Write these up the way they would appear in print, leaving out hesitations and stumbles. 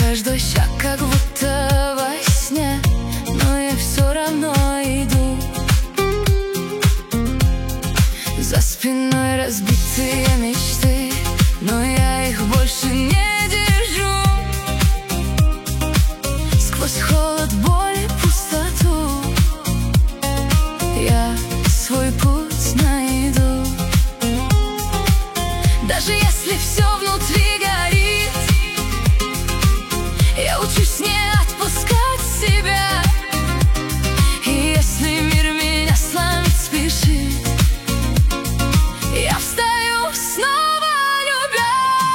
Каждый шаг как будто во сне, но я все равно иду. За спиной разбитые мечты, но я их больше не держу. Сквозь холод, боль и пустоту я свой путь найду. Даже если все внутри горит, я учусь не отпускать себя. И если мир меня сломить спешит, я встаю снова, любя.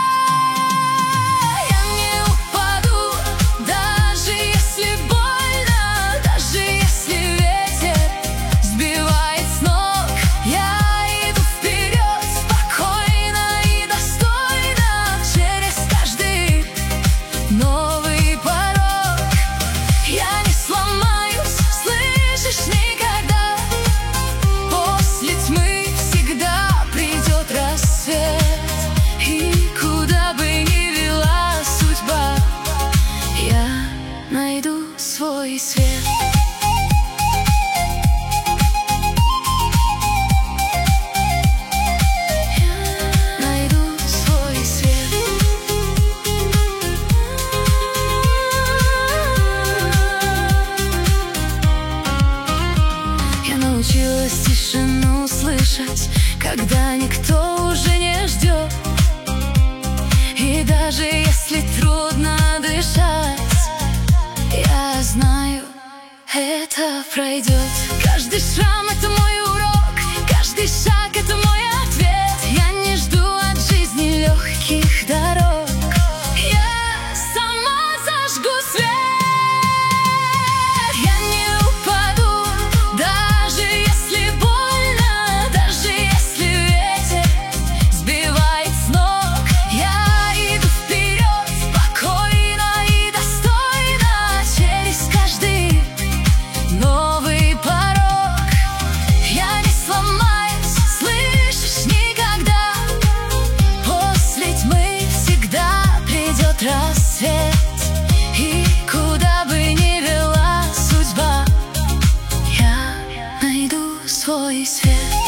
Я не упаду, даже если больно, даже если ветер сбивает с ног. Я иду вперед, спокойно и достойно, через каждый новый порог. Я не сломаюсь, слышишь, никогда. После тьмы всегда придет рассвет. И куда бы ни вела судьба, я найду свой свет. Научилась тишину слышать, когда никто уже не ждет. И даже если трудно дышать, я знаю, это пройдет. Каждый шрам — это мой урок, каждый шаг — это мой ответ. Я не жду от жизни легких дорог, я сама зажгу свет. Я не упаду, даже если больно, даже если ветер сбивает с ног. Я иду вперед, спокойно и достойно, через каждый новый порог. Я не сломаюсь, слышишь, никогда. После тьмы всегда придет рассвет. И куда бы ни вела судьба, я найду свой свет.